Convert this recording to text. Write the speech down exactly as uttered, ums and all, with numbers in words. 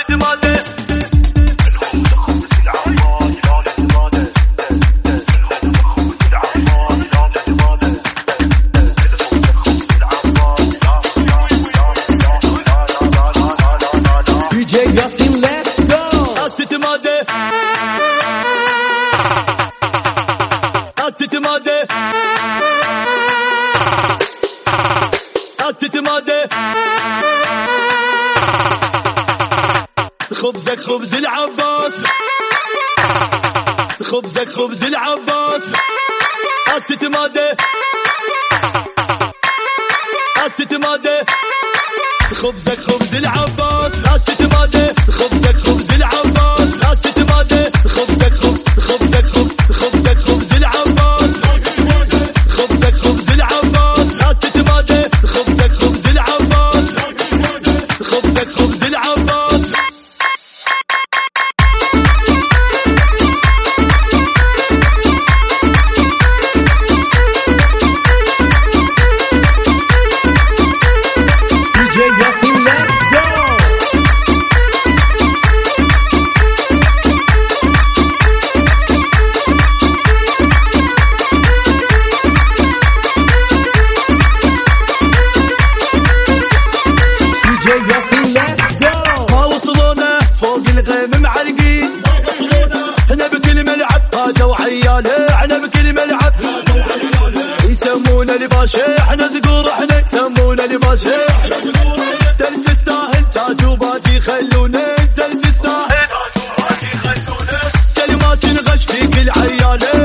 خبزك خبز العباس، خبزك خبز العباس، التتمادى التتمادى خبزك خبز العباس، التتمادى خبزك خبز العباس، التتمادى خبزك خبز خبزك خبز خبزك خبز العباس، خبزك خبز العباس، التتمادى خبزك خبز العباس، خبزك خبز العباس. ما وصلونا فوق الغيم معرقين، احنا بكل ملعب هذا وعياله، احنا بكل ملعب يسمونا لباشا، احنا زقور احنا يسمونا لباشا، انت اللي تستاهل تاجوبات يخلونا، انت اللي تستاهل كلمات نغش فيك العياله،